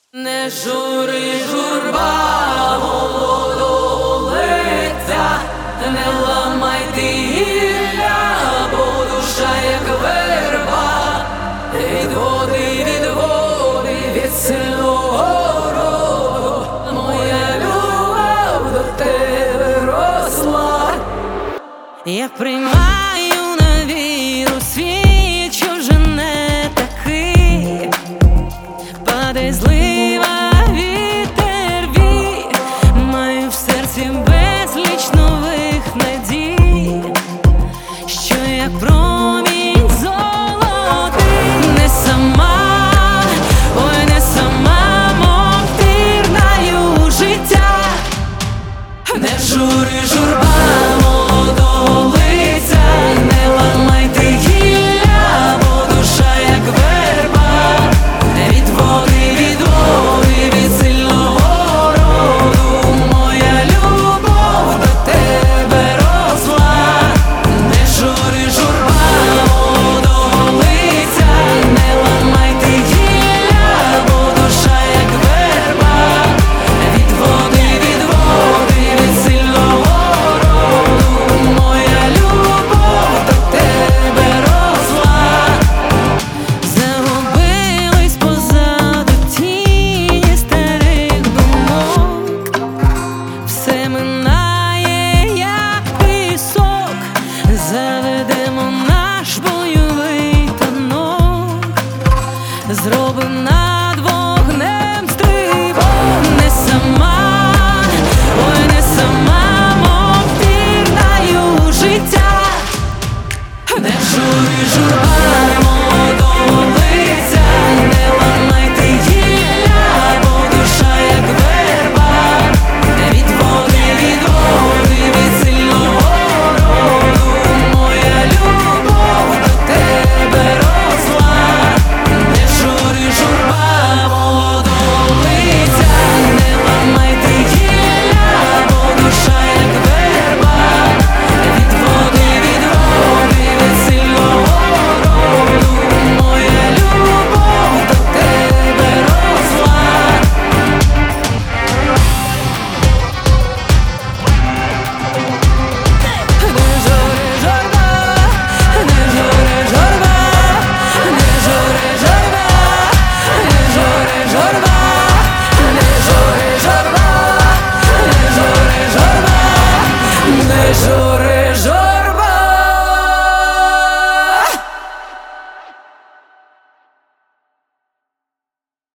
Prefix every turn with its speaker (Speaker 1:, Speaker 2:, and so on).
Speaker 1: Не жури, журба, молодого лиця, не ламай ти гілля, бо душа як верба, від води, від сильного роду, моя любов до тебе росла. Я приймаю на віру світ, що вже не такий, падай злива, вітер вій, маю в серці безліч нових надій, що як промінь золотий. Не сама, ой, не сама, мов вірнаю життя, не жури, журба молодого лиця, не ламай ти гілля, бо душа як верба, від води, від сильного роду, моя любов до тебе росла. Не жури, журба молодого лиця, не ламай ти гілля, бо душа як верба, від води, від сильного роду, моя любов до тебе росла. Загубились позаду тіні старих думок, все минає, як пісок, заведемо наш бойовий танок, зробим над вогнем стрибок. Не сама, ой, не сама, мов вірнаю життя, не жури, журба